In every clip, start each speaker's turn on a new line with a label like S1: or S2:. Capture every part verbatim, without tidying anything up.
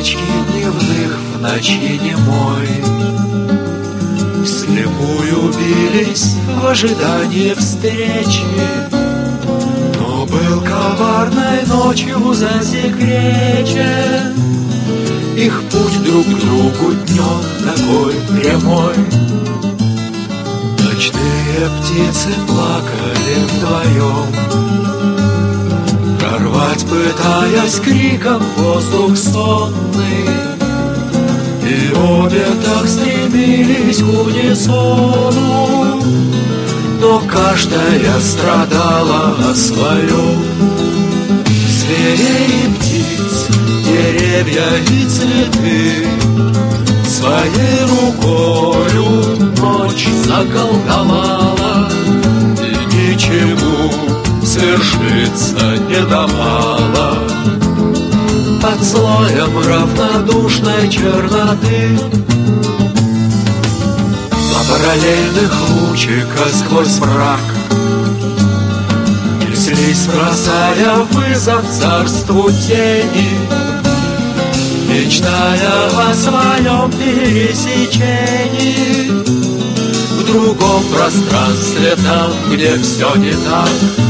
S1: строчки дневных в ночи немой вслепую бились в ожидании встречи, но был коварной ночью засекречен их путь друг к другу днем такой прямой. Ночные птицы плакали вдвоем, прорвать пытаясь криком воздух сонный, и обе так стремились к унисону, но каждая страдала о своем. Зверей и птиц, деревья и цветы своей рукою ночь заколдовала, и ничему свершиться не давала. Под слоем равнодушной черноты на параллельных лучиках сквозь мрак неслись, бросая вызов царству тени, мечтая о своем пересечении в другом пространстве, там, где все не так.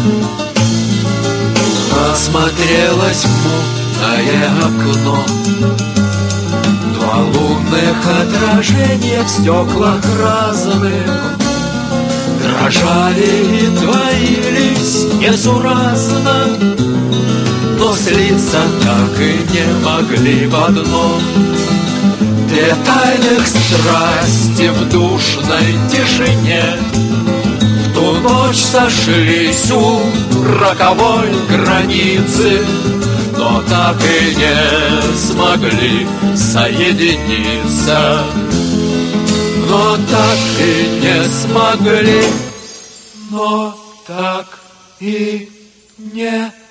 S1: Осмотрелось мутное окно, два лунных отражения в стеклах разных дрожали и двоились несуразно, но слиться так и не могли в одном. Две тайных страсти в душной тишине в ту ночь сошлись у роковой границы, но так и не смогли соединиться. Но так и не смогли, но так и не